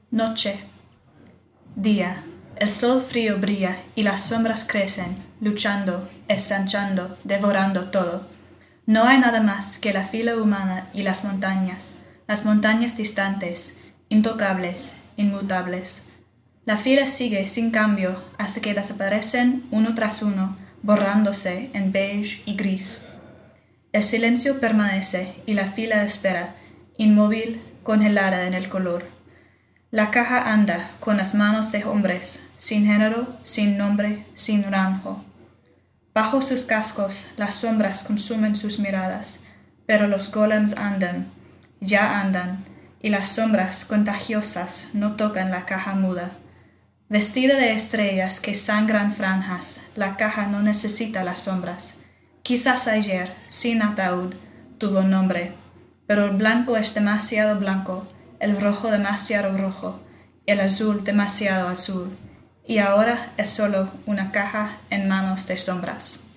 Noche. Día. El sol frío brilla y las sombras crecen, luchando, ensanchando, devorando todo. No hay nada más que la fila humana y las montañas distantes, intocables, inmutables. La fila sigue sin cambio hasta que desaparecen uno tras uno, borrándose en beige y gris. El silencio permanece y la fila espera, inmóvil, congelada en el color. La caja anda con las manos de hombres, sin género, sin nombre, sin rango. Bajo sus cascos las sombras consumen sus miradas, pero los golems andan, ya andan, y las sombras contagiosas no tocan la caja muda. Vestida de estrellas que sangran franjas, la caja no necesita las sombras. Quizás ayer, sin ataúd, tuvo nombre, pero el blanco es demasiado blanco, el rojo demasiado rojo, el azul demasiado azul, y ahora es solo una caja en manos de sombras.